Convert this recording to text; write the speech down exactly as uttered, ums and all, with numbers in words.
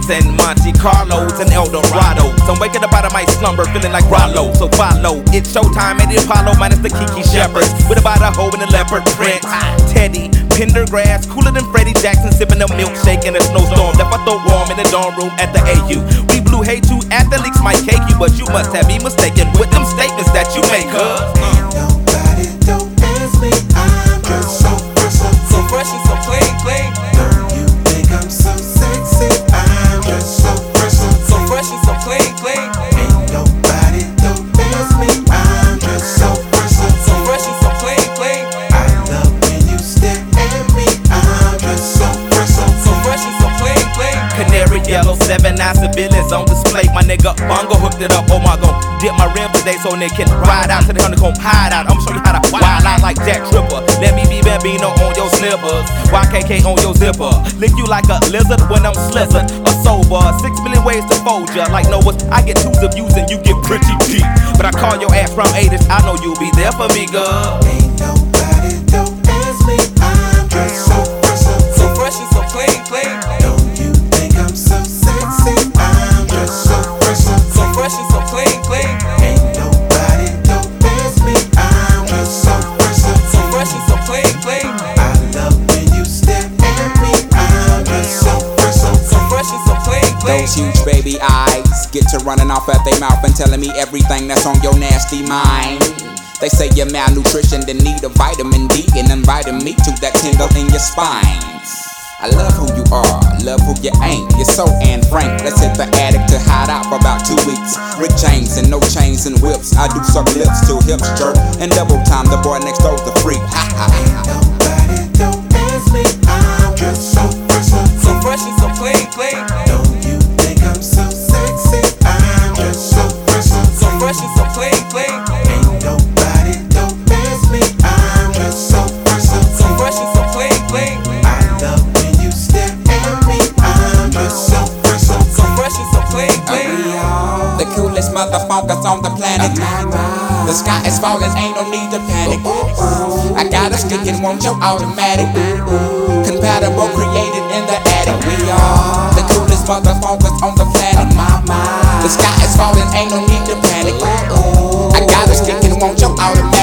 Beamers and Monte Carlos and Eldorados. I'm waking up out of my slumber feeling like Rollo, so follow. It's showtime at the Apollo minus the Kiki Shepherds. With about a hoe in the leopard print. Teddy, Pendergrass, cooler than Freddie Jackson, sipping a milkshake in a snowstorm. Left I throw warm in the dorm room at the A U. We blew hate you, athletes might cake you, but you must have me mistaken with them statements that you make, huh? Nobody don't ask me, I'm just so fresh, so, so fresh and so clean, clean. Girl, you think I'm so sexy, I'm just so fresh, so, so fresh and so clean, clean. Ain't nobody don't ask me, I'm just so fresh, so, so fresh and so clean, clean. I love when you stare at me, I'm just so fresh, so, so fresh and so clean, clean. Canary yellow, seven nine civilians on display. My nigga Bongo hooked it up. Oh my god, dip my rim today so they can ride out to the honeycomb hide out. I'ma show you how to wild out like Jack Tripper. Let me be Bambino on your slippers, Y K K on your zipper. Lick you like a lizard when I'm slizzard or sober. Six million ways to fold ya. Like Noah's, I get twos of views and you get pretty deep. But I call your ass from eighties. I know you'll be there for me, girl. Ain't nobody don't ask me, I'm just so fresh, so, so fresh and so clean, clean. Don't you think I'm so sexy? I'm just so fresh, so, so fresh and so clean, clean. Ain't nobody don't ask me, I'm just so fresh, so, so fresh and so clean, clean. I love when you stare at me, I'm just so fresh, so, so fresh and so clean, clean. Those huge baby eyes get to running off at their mouth and telling me everything that's on your nasty mind. They say you're malnutrition, then need a vitamin D, and inviting me to that tingle in your spine. I love who you are, love who you ain't. You're so Anne Frank. Let's hit the attic to hide out for about two weeks. Rick James and no chains and whips. I do suck lips till hips jerk, and double time the boy next door's the freak. Ha ha. Ain't nobody don't ask me, I'm just so fresh, so, so fresh and so clean, clean. Don't you think I'm so sexy? I'm just so fresh, so, so fresh and so clean, clean. Ain't nobody don't ask me, I'm just so fresh, so, so fresh and so clean, clean. I love when you stare at me, I'm just so fresh, so, so fresh and so clean, clean. The coolest motherfuckers on the planet. The sky is falling, ain't no need to panic. I got a stick and want your automatic. Compatible, created in the attic. We are the coolest motherfuckers on the planet. The sky is falling, ain't no need to panic. I got a stick and want your automatic.